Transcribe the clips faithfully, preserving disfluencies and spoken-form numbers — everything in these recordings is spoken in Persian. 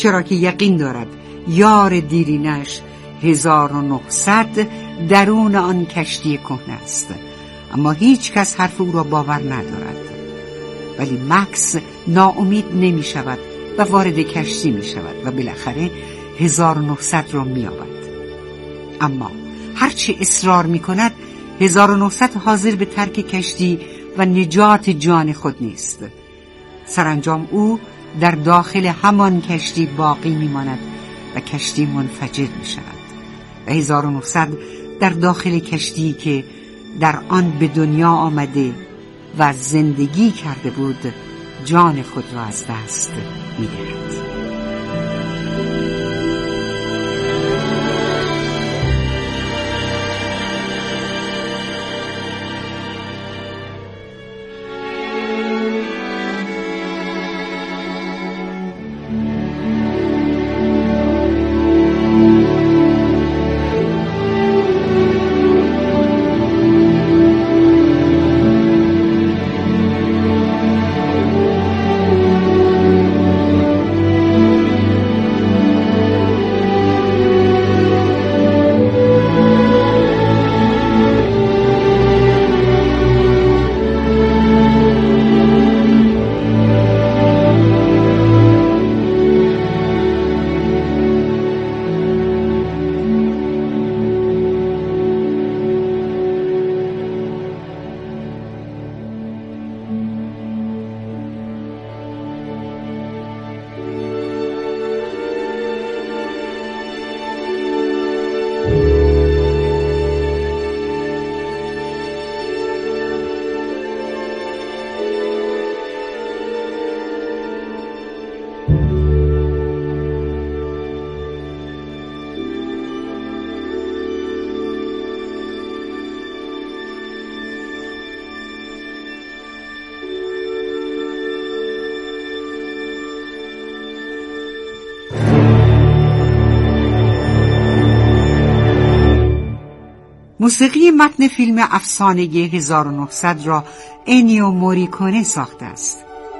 چرا که یقین دارد یار دیرینش هزار و نهصد درون آن کشتی کهنه است. اما هیچ کس حرف او را باور ندارد. ولی مکس ناامید نمی شود و وارد کشتی می شود و بالاخره هزار و نهصد را می یابد. اما هرچی اصرار می کند هزار و نهصد حاضر به ترک کشتی و نجات جان خود نیست. سرانجام او در داخل همان کشتی باقی می ماند و کشتی منفجر می شود و هزار و نهصد در داخل کشتی که در آن به دنیا آمده و زندگی کرده بود جان خود را از دست می دهد. موسیقی متن فیلم افسانه هزار و نهصد را انیو موریکونه ساخته است.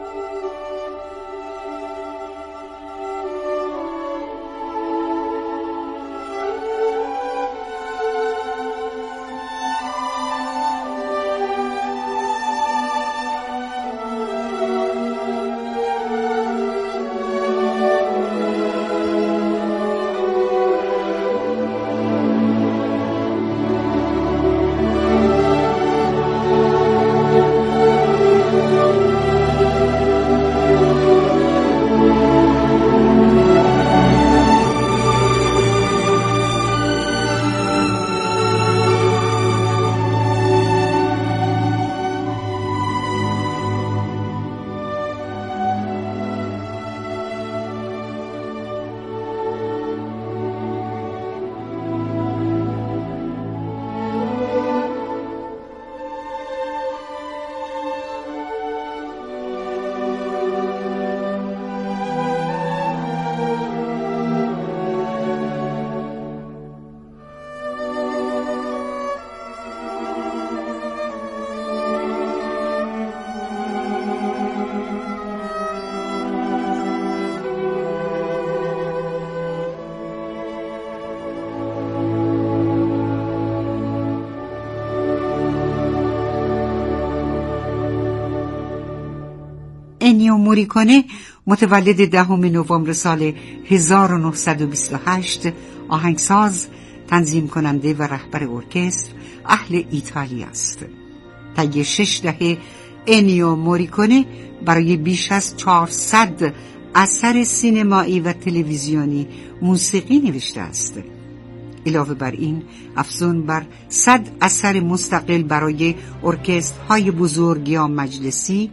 انیو موریکونه متولد دهم نوامبر سال هزار و نهصد و بیست و هشت، آهنگساز، تنظیم کننده و رهبر ارکستر اهل ایتالیا است. طی شش دهه انیو موریکونه برای بیش از چهارصد اثر سینمایی و تلویزیونی موسیقی نوشته است. علاوه بر این، افزون بر صد اثر مستقل برای ارکسترهای بزرگ یا مجلسی،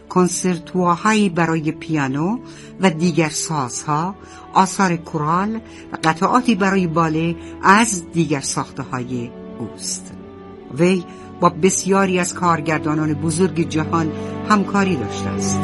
کنسرتوهایی برای پیانو و دیگر سازها، آثار کورال و قطعاتی برای باله از دیگر ساخته‌های اوست. وی با بسیاری از کارگردانان بزرگ جهان همکاری داشته است.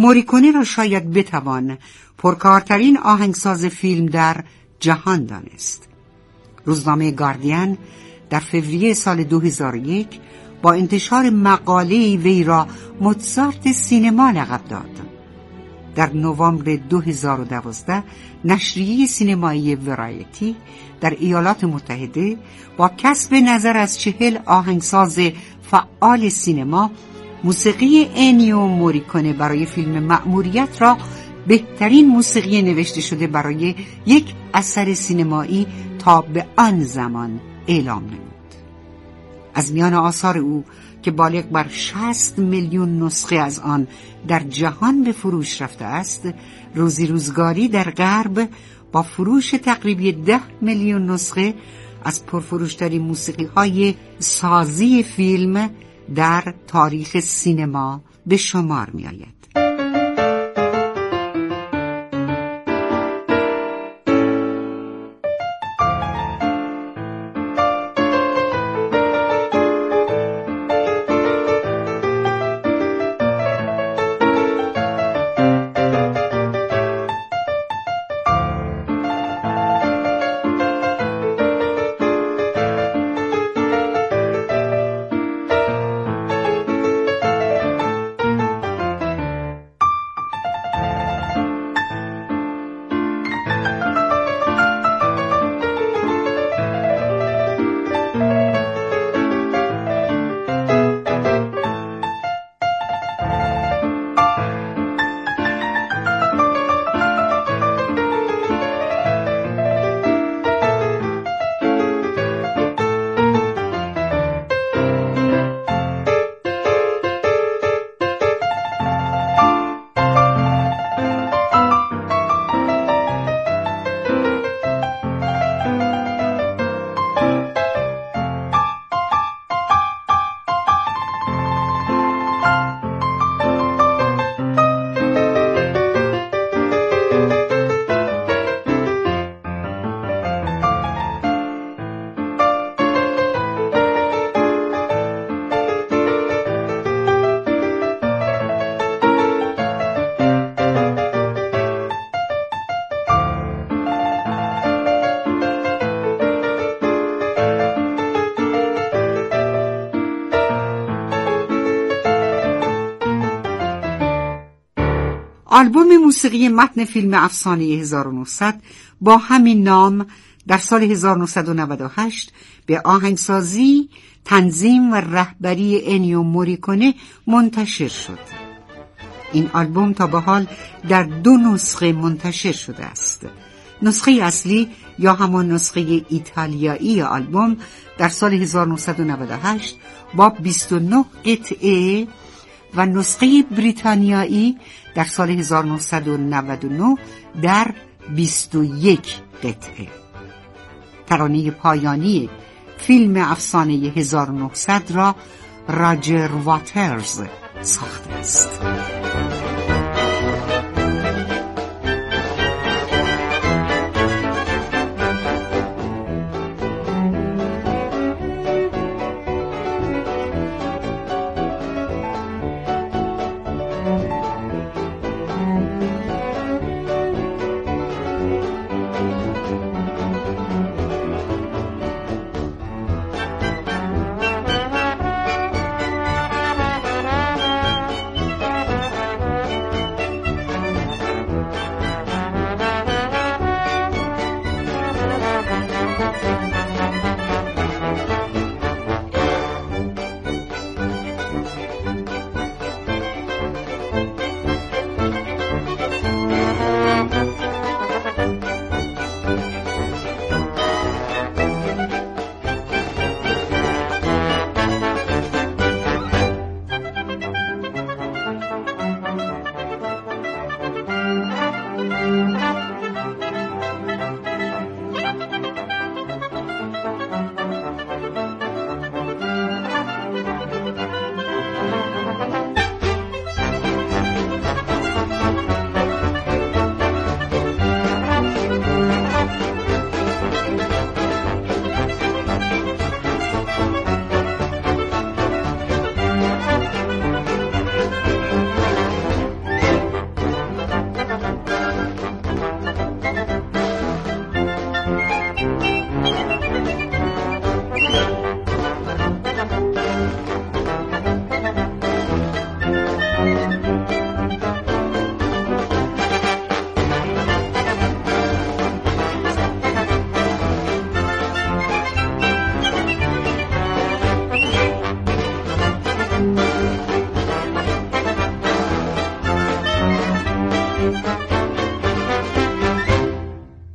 موریکونه را شاید بتوان پرکارترین آهنگساز فیلم در جهان دانست. روزنامه گاردین در فوریه سال دو هزار و یک با انتشار مقاله وی را موزارت سینما لقب داد. در نوامبر دو هزار و دوازده نشریه سینمایی ورایتی در ایالات متحده با کسب نظر از چهل آهنگساز فعال سینما موسیقی انیو موریکونه برای فیلم مأموریت را بهترین موسیقی نوشته شده برای یک اثر سینمایی تا به آن زمان اعلام نمود. از میان آثار او که بالغ بر شصت میلیون نسخه از آن در جهان به فروش رفته است، روزی روزگاری در غرب با فروش تقریبی ده میلیون نسخه از پرفروشترین موسیقی‌های سازی فیلم در تاریخ سینما به شمار می‌آید. آلبوم موسیقی متن فیلم افسانه هزار و نهصد با همین نام در سال هزار و نهصد و نود و هشت به آهنگسازی، تنظیم و رهبری انیو موریکونه منتشر شد. این آلبوم تا به حال در دو نسخه منتشر شده است. نسخه اصلی یا همان نسخه ایتالیایی آلبوم در سال هزار و نهصد و نود و هشت با بیست و نه قطعه و نسخه بریتانیایی در سال هزار و نهصد و نود و نه در بیست و یک قطعه. ترانه پایانی فیلم افسانه هزار و نهصد را راجر واترز ساخته است.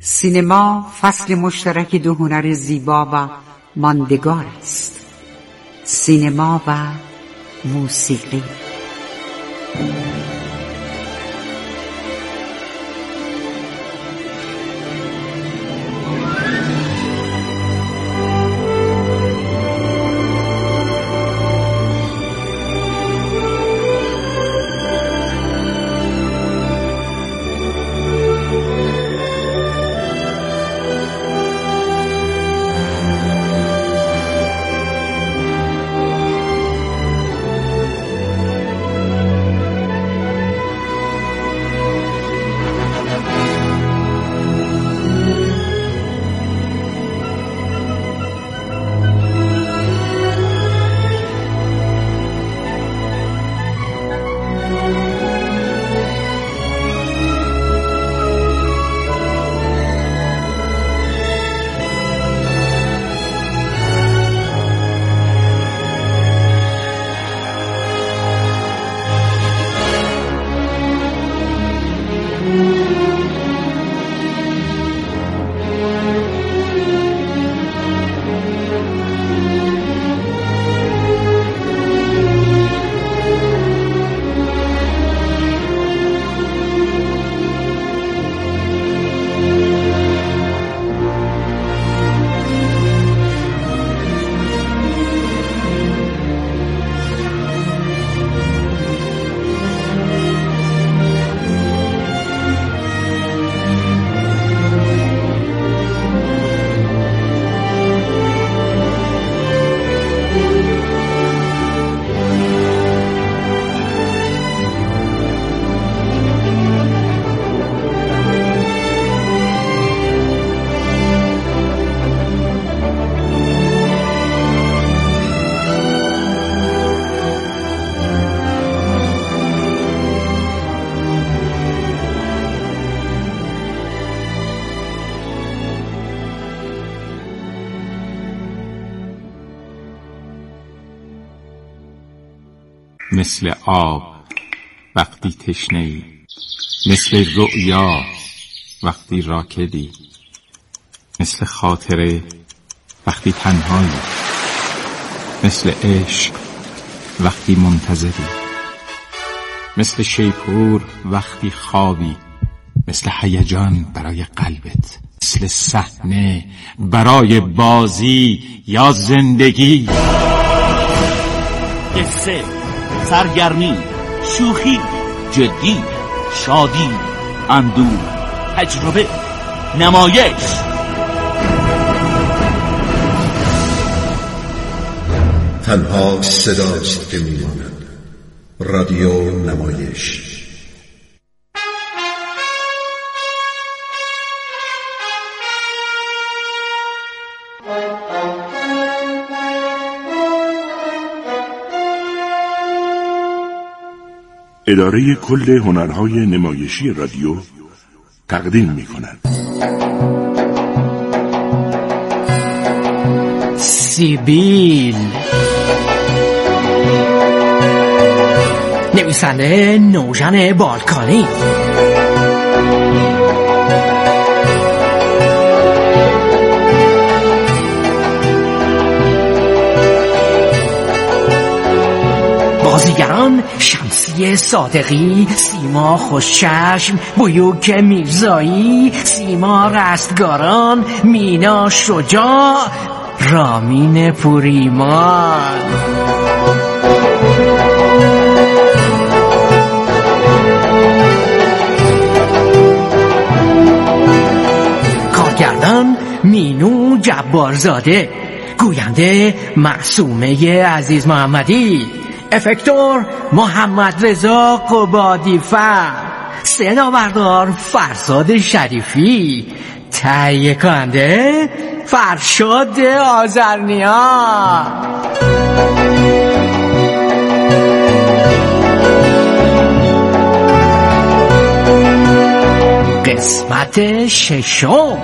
سینما فصل مشترک دو هنر زیبا و ماندگار است، سینما و موسیقی. مثل آب وقتی تشنه‌ای، مثل رؤیا وقتی راکدی، مثل خاطره وقتی تنهایی، مثل عشق وقتی منتظری، مثل شیپور وقتی خوابی، مثل هیجان برای قلبت، مثل صحنه برای بازی یا زندگی. قصه، سرگرمی، شوخی، جدی، شادی، اندوه، تجربه، نمایش. تنها صداست که میماند. رادیو نمایش. اداره کل هنرهای نمایشی رادیو تقدیم می‌کند. سیبیل، نویسنده نوژن بالکانی. بازیگران شمسی صادقی، سیما خوشچشم، بیوک میرزایی، سیما رستگاران، مینا شجاع، رامین پوریمان. کارگردان مینو جبارزاده، گوینده معصومه عزیز محمدی، افکتور محمد رضا قبادی فر، صدا بردار فرزاد شریفی، تهیه کننده فرشاد آذرنیا. قسمت ششم.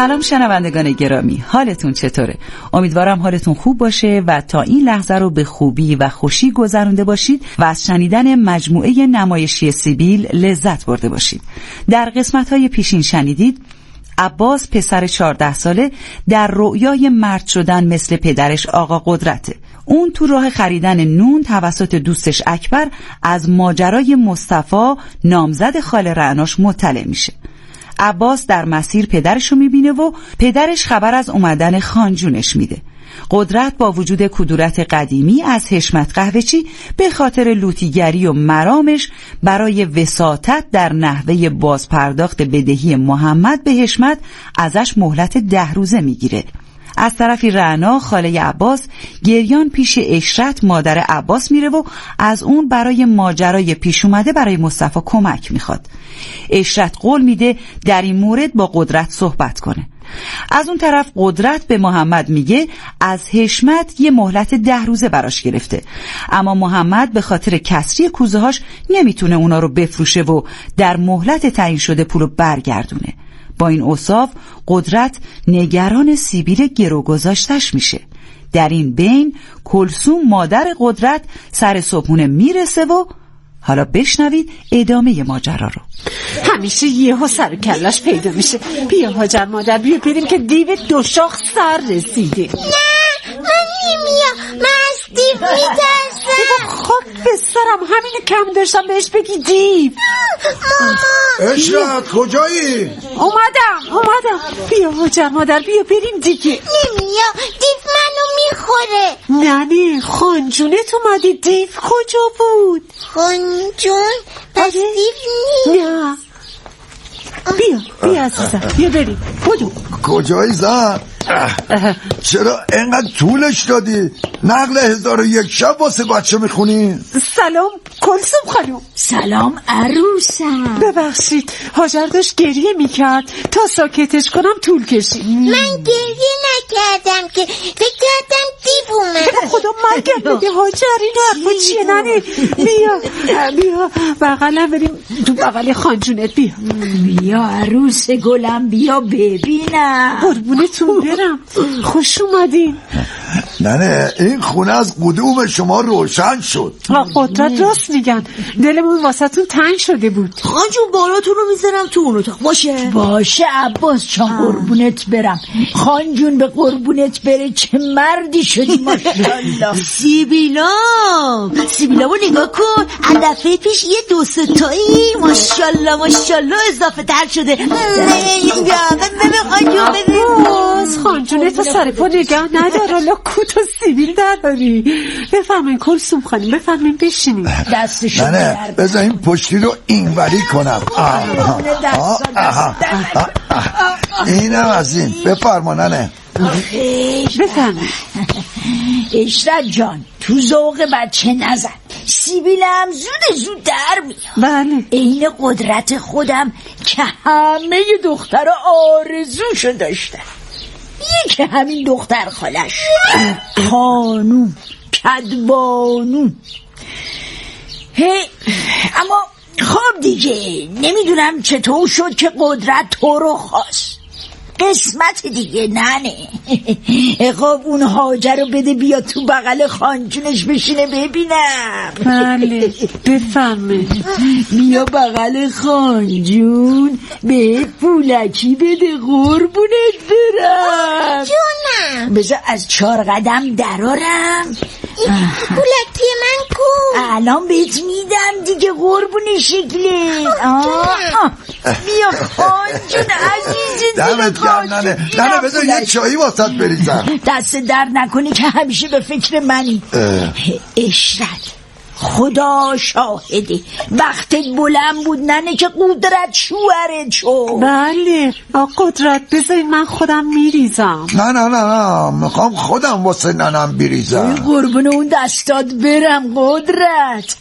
سلام شنوندگان گرامی، حالتون چطوره؟ امیدوارم حالتون خوب باشه و تا این لحظه رو به خوبی و خوشی گذرونده باشید و از شنیدن مجموعه نمایشی سیبیل لذت برده باشید. در قسمت‌های پیشین شنیدید عباس پسر چهارده ساله در رؤیای مرد شدن مثل پدرش آقا قدرته. اون تو راه خریدن نون توسط دوستش اکبر از ماجرای مصطفی نامزد خاله رعناش مطلع میشه. عباس در مسیر پدرشو میبینه و پدرش خبر از اومدن خانجونش میده. قدرت با وجود کدورت قدیمی از حشمت قهوه‌چی به خاطر لوطیگری و مرامش برای وساطت در نحوه بازپرداخت بدهی محمد به حشمت ازش مهلت ده روزه میگیره. از طرفی رعنا خاله عباس گریان پیش اشرت مادر عباس میره و از اون برای ماجرای پیش اومده برای مصطفی کمک میخواد. اشرت قول میده در این مورد با قدرت صحبت کنه. از اون طرف قدرت به محمد میگه از حشمت یه مهلت ده روزه براش گرفته، اما محمد به خاطر کسری کوزه هاش نمیتونه اونا رو بفروشه و در مهلت تعیین شده پولو برگردونه. با این اوصاف قدرت نگران سیبیل گرو گذاشتش میشه. در این بین کلثوم مادر قدرت سر صبحونه میرسه و حالا بشنوید ادامه ماجرا رو. همیشه یهو سر و کلاش پیدا میشه. بیا هاجر مادر بیا بریم که دیو دو شاخ سر رسیده. نه من نمیام، من از دیو میترسم. خب بسرم همینو کم داشتم بهش بگی دیو. ماما اشرت کجایی؟ اومدم اومدم بیا هاجر مادر بیا بریم دیگه. نمیام، دیو منو میخوره. نه نه خانجونت اومدی. دیو کجا بود؟ خانجون؟ پس دیو نیست. نه بیا بیا عزیزم بیا بریم. بودو کجایی زن؟ چرا اینقدر طولش دادی؟ نقل هزار و یک شب واسه بچه میخونی؟ سلام کلثوم خانم. سلام عروسم. ببخشید هاجر داشت گریه میکرد، تا ساکتش کنم طول کشید. من گریه نکردم که، فکر کردم دیو اومد. خدا مرگم بگه هاجر اینو حرفا چیه؟ ننه بیا بیا بغلم بریم تو بغل خانجونت. بیا بیا عروس گلم بیا ببینم. قربونتون برم، خوش اومدین. نه نه این خونه از قدوم شما روشن شد. قدرت راست میگن، دلمون واسهتون تنگ شده بود. خانجون بالاتون رو میذارم تو اون اتاق. باشه باشه عباس چون قربونت برم. خانجون به قربونت بره، چه مردی شدی ماشاءالله. سیبیلا سیبیلا رو نگاه کن، از دفعه پیش یه دو ستایی ماشاءالله ماشاءالله اضافه تر شده. عباس خانجونت سر پا نگه نداره، لا کوت و سیبیل داری. بفرمایین کلثوم خانم بفرمایین بشینین. دستشو نه نه بذار این پشتی رو اینوری کنم. اینم از این بفرما. نه نه بفرمایین. اشرت جان تو ذوق بچه نزن، سیبیل هم زود زود در میاد. بله این قدرت خودم که همه دختر آرزوشو داشتن. یکی همین دختر خالش خانوم کدبانو. هی اما خب دیگه نمیدونم چطور شد که قدرت تو رو خواست. قسمت دیگه ننه. خب اون هاجر رو بده بیا تو بغل خانجونش بشینه ببینم. بله بفرمایید. بیا بغل خانجون به پولکی بده قربونت برم. جونم بذار از چهار قدم درارم. پولکی من کو؟ الان بهت میدم دیگه قربون شکلت. بیا خانجون عزیز دمت گرم. نه نه بذار یه چایی واسط بریزم. دست در نکنی که همیشه به فکر منی. اشرت خدا شاهده وقتت بلند بود ننه که قدرت شوهرت شد. بله قدرت بذارین من خودم میریزم. نه نه نه نه میخوام خودم واسه ننم بریزم. قربون اون دستات برم قدرت.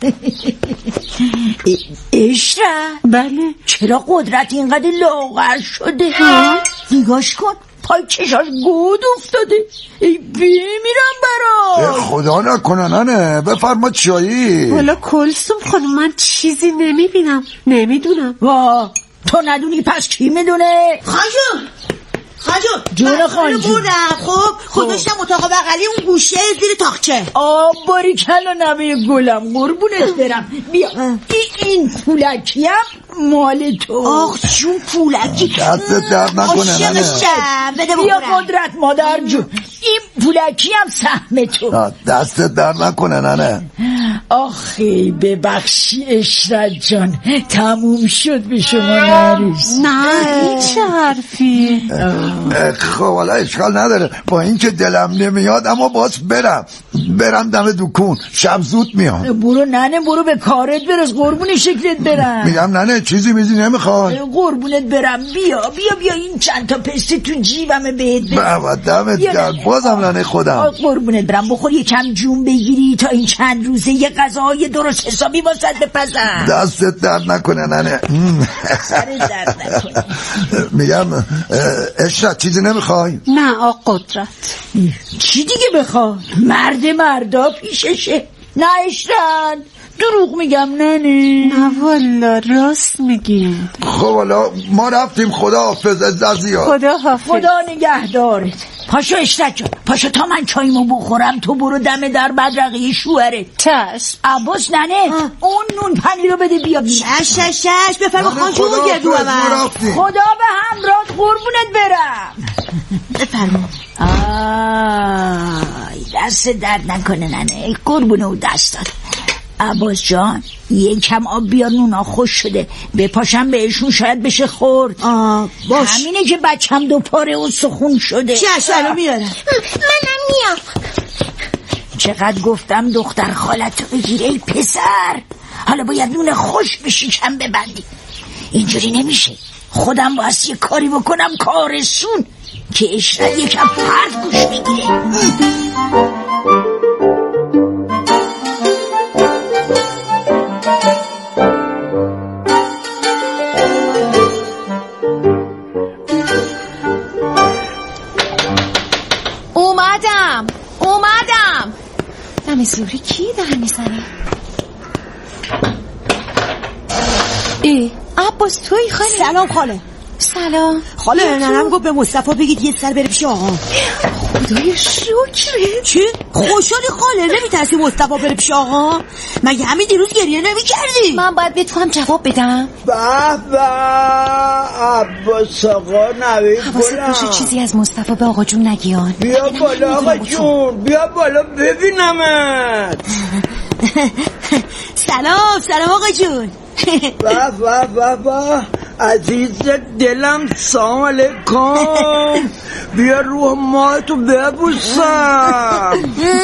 اشرت بله چرا قدرت اینقدر لاغر شده؟ نگاش کن پای چشاش گود افتاده. ای بمیرم برات. خدا نکنه ننه بفرما چایی. والا کلثوم خانم من چیزی نمیبینم نمیدونم. وا تو ندونی پس کی میدونه؟ خانجون خانجون جون خانجون بردم. خب گذاشتم اتاق بغلی اون گوشه زیر تاقچه. آه باریکلا نمه گلم قربونت برم. بیا این, این پولکی هم مال تو. آخ جون پولکی دستت درد نکنه ننه. بده بیا قدرت مادر جون این پولکی هم سهم تو. دستت درد نکنه ننه. آخی ببخشی اشرت جان تموم شد به شما نریز. نه این چه حرفی؟ خب حالا اشکال نداره با این که دلم نمیاد اما باز برم برم دم دکون شب زود میام. برو ننه برو به کارت برس قربون شکلت برم. میگم ننه چیزی میزی نمیخوای؟ قربونت برم بیا بیا بیا این چند تا پسته تو جیبمه بهت بابا دمت گرم بازم ننه خودم. قربونت برم بخور یکم جون بگیری تا این چند روزه یه غذای درست حسابی واسط بپزم. دستت درد نکنه ننه. سرت درد نکنه. میگم اشرت چیزی نمیخوای؟ نه آقا قدرت. چی دیگه بخوای؟ مرد مردا پیششه. نه اشرت دروغ میگم ننه. نه والا راست میگیم. خب حالا ما رفتیم خدا حافظ عزیزیا. خدا حافظ. خدا نگهدارت. پاشو اشرت جان پاشو تا من چایمو بخورم تو برو دم در بدرقه شوهره. چشم. عباس ننه آه. اون نون پنیر رو بده بیا بیا. چش چش چش بفرما خانجون گردو من. خدا به همراه قربونت برم. بفرما. آی دست درد نکنه ننه قربونه و دستات. عباس جان یکم آب بیار نونا خوش شده بپاشم بهشون شاید بشه خورد. آه باش. همینه که بچم دو پاره و سخون شده. چش الان میارم. منم میام. چقدر گفتم دختر خالتو بگیره ای پسر. حالا باید نون خوش به شکم ببندی. اینجوری نمیشه خودم باید یه کاری بکنم کارسون که اشرت یکم پرد گوش بگیره. اومدم اومدم. دم زوری کی در میزنه؟ ای عباس توی خاله؟ سلام خاله. سلام خاله ننم گفت به مصطفی بگید یه سر بره پیش آقا. خدای شکره. چی؟ خوشحالی خاله نمیترسی مصطفی بره پیش آقا؟ مگه همین دیروز گریه نمیکردی؟ من باید به تو هم جواب بدم. به به عباس آقا نوید حواست باشه چیزی از مصطفی به آقا جون نگیان. بیا بالا آقا جون بیا بالا ببینمت. سلام سلام آقا جون. با با با با عزیز دلم سلام علیکم. بیا روح ماهتو ببوسم.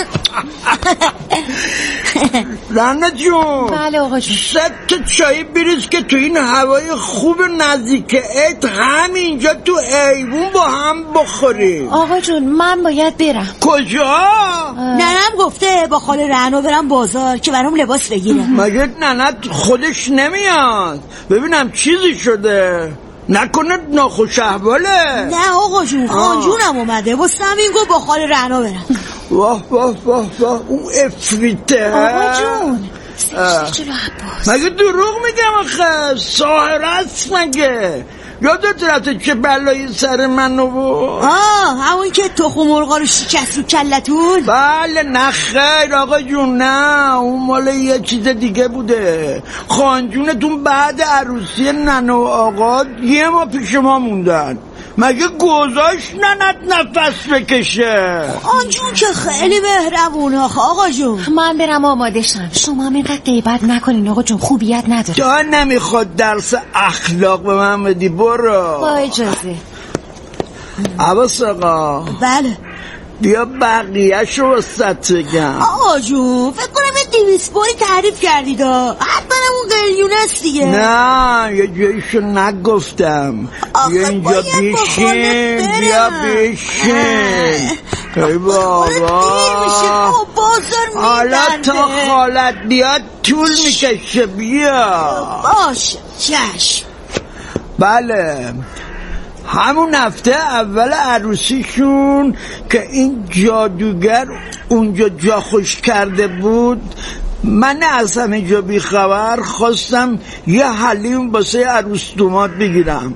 رنه جون. بله آقا جون. ست چایی بریز که تو این هوای خوب نزدیک عید همینجا تو ایوون با هم بخوریم. آقا جون من باید برم. کجا؟ ننم گفته با خاله رهنو برم بازار که برام لباس بگیره. مگه ننت خودش نمیاد؟ ببینم چیزی شده نکنه ناخوش احواله. نه آقا جون خانجونم اومده با سمین گفت با خاله رهنو برم. واه واه واه واه اون افریته. آقا جون سرشتی جلو عباس. مگه دروغ میگم آخه ساحر است مگه؟ یادت رفته چه بلایی سر منو بود؟ آه همون که تخم مرغا رو شکست رو کلتون؟ بله نه خیر آقا جون نه اون مال یه چیز دیگه بوده. خانجونتون بعد عروسی ننه و آقا یه ما پیش ما موندن. مگه گذاشت ننت نفس بکشه؟ خانجون که خیلی مهربونه آقا جون. من برم آماده شم. شما هم اینقدر غیبت نکنین آقا جون خوبیت نداره. تا نمیخواد درس اخلاق به من بدی برو. با اجازه. عباس آقا. بله بیا بقیه شو واسط بگم. آقا جون فکر کنم یه دویست باری تعریف کردید حتما اون قلیون است دیگه. نه یه جایشو نگفتم. بیا اینجا بیشین بیا بیشین. ای بابا حالا تا خالت بیاد طول میکشه. بیا باشه چشم. بله همون هفته اول عروسیشون که این جادوگر اونجا جا خوش کرده بود من از همه جا بیخبر خواستم یه حلیم واسه عروس دومات بگیرم.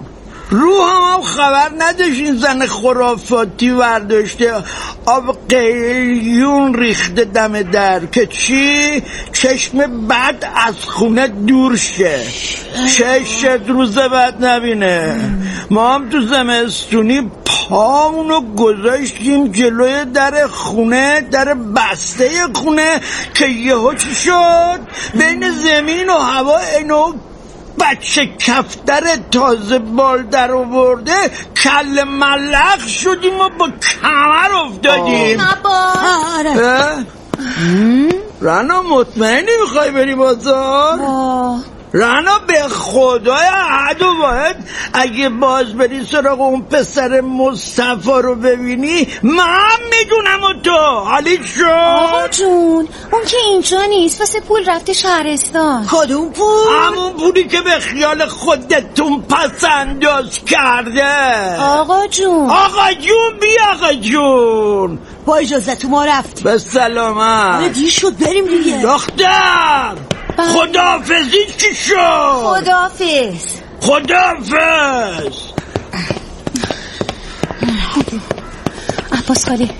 روحم هم خبر نداشت این زن خرافاتی ورداشته آب قلیون ریخته دم در که چی؟ چشم بد از خونه دور شه، چشت روز بد نبینه. ما هم تو زمستونی پامونو گذاشتیم جلوی در خونه، در بسته خونه، که یهو چی شد؟ بین زمین و هوا اینو بچه کفتر تازه بال در آورده کل ملق شدیم و با کمر افتادیم. آره رنا مطمئنی میخوای بری بازار؟ رنا به خدای احد و واحد اگه باز بری سراغ اون پسر مصطفی رو ببینی من میدونم و تو حالی شد. آقا جون اون که اینجا نیست، واسه پول رفته شهرستان. کدوم پول؟ همون پولی که به خیال خودتون پس انداز کرده. آقا جون آقا جون بی آقا جون با اجازه تو ما رفتیم. به سلامت. آره دیر شد بریم دیگه. دختر خداحافظی چی شد؟ خداحافظ خداحافظ. عباس خاله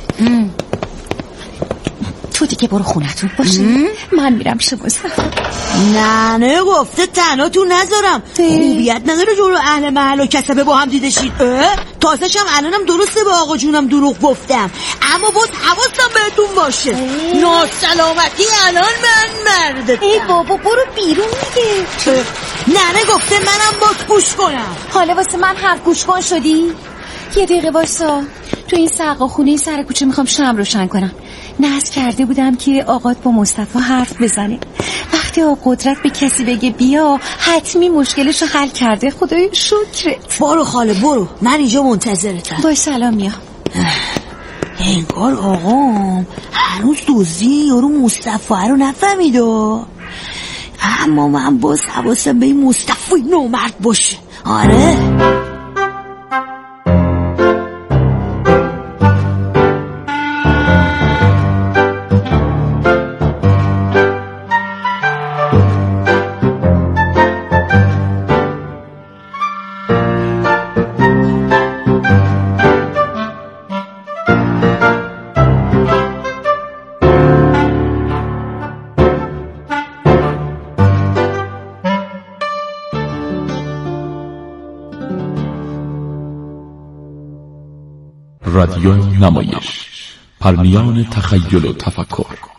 تو دیگه برو خونتون باشه، من میرم پیش مصطفی. نه نه گفته تنها تو نذارم، خوبیت نداره جلو اهل محل و کسبه با هم دیده شید. تازه‌ش هم الانم درسته به آقا جونم دروغ گفتم، اما باز حواسم بهتون باشه. ناسلامتی الان من مردتم. ای بابا برو بیرون میگه. نه نه گفته منم باز گوش کنم. حالا واسه من حرف گوش کن شدی؟ یه دقیقه واسا، تو این سقا خونه سر کوچه میخوام شمع روشن کنم. نذر کرده بودم که آقات با مصطفی حرف بزنه، وقتی آقا قدرت به کسی بگه بیا حتمی مشکلشو حل کرده. خدای شکرت. برو خاله برو، من اینجا منتظرتم. باش سلام میام. انگار آقام هنوز دوزی یارو مصطفی رو نفهمید، اما من باز حواسم به این مصطفی نومرد باشه. آره رادیو نمایش، پرمیان تخیل و تفکر.